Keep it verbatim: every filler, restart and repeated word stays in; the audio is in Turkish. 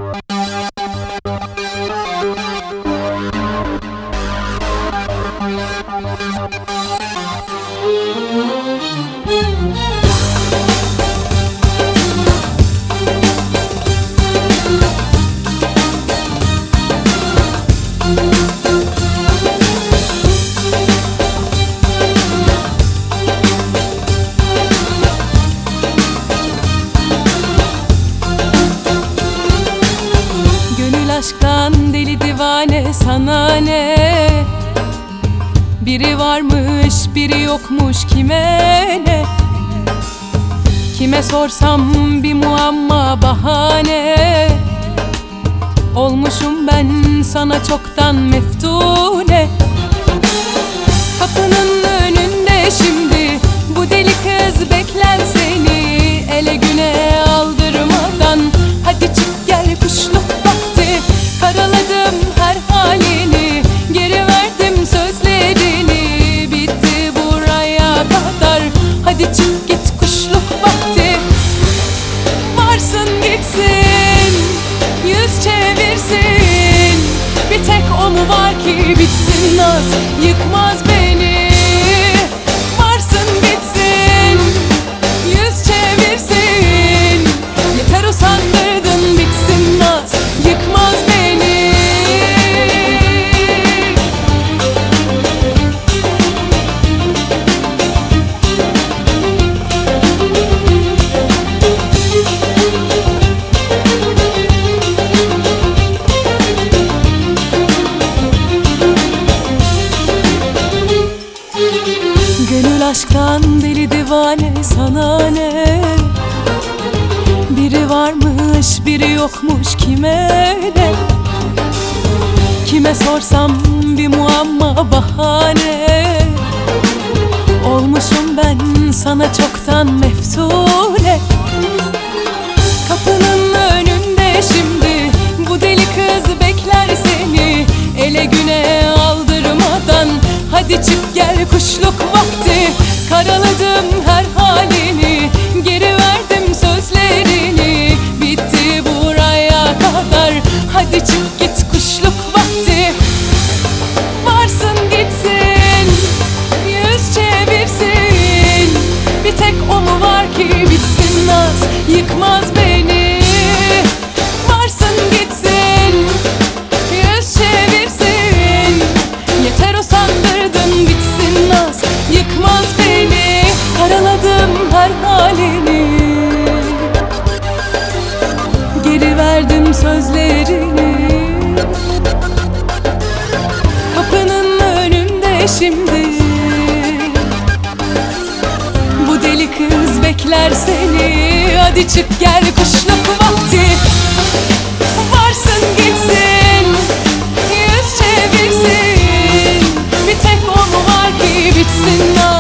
Aşktan deli divane sana ne? Biri varmış biri yokmuş kime ne? Kime sorsam bir muamma bahane. Olmuşum ben sana çoktan meftune. Kapının önünde şimdi bu deli kız bekler seni. Ele güne aldırmadan hadi çık gel kuşluk vakti. Karaladım her halini, geri verdim sözlerini. Bitti buraya kadar, hadi çık git kuşluk vakti. Varsın gitsin, yüz çevirsin. Bir tek o mu var ki bitsin naz, yıkmaz beni. Varsın gitsin, yüz çevirsin. Yeter usandırdın bitsin naz, yıkmaz beni. Gönül aşktan deli divane sana ne? Biri varmış biri yokmuş kime ne? Kime sorsam bir muamma bahane. Olmuşum ben sana çoktan meftune. Kapının önünde şimdi bu deli kız bekler seni. Ele güne aldırmadan hadi çık gel kuşluk vakti. Karaladım her halini, geri verdim sözlerini. Bitti buraya kadar, hadi çık git kuşluk vakti. Varsın gitsin, yüz çevirsin. Bir tek o mu var ki bitsin naz, yıkmaz beni. Varsın gitsin, yüz çevirsin. Yeter usandırdın bitsin naz, yıkmaz beni. Karaladım her halini, geri verdim sözlerini. Kapının önünde şimdi bu deli kız bekler seni. Hadi çık gel kuşluk vakti. Varsın gitsin, yüz çevirsin. Bir tek o mu var ki bitsin naz,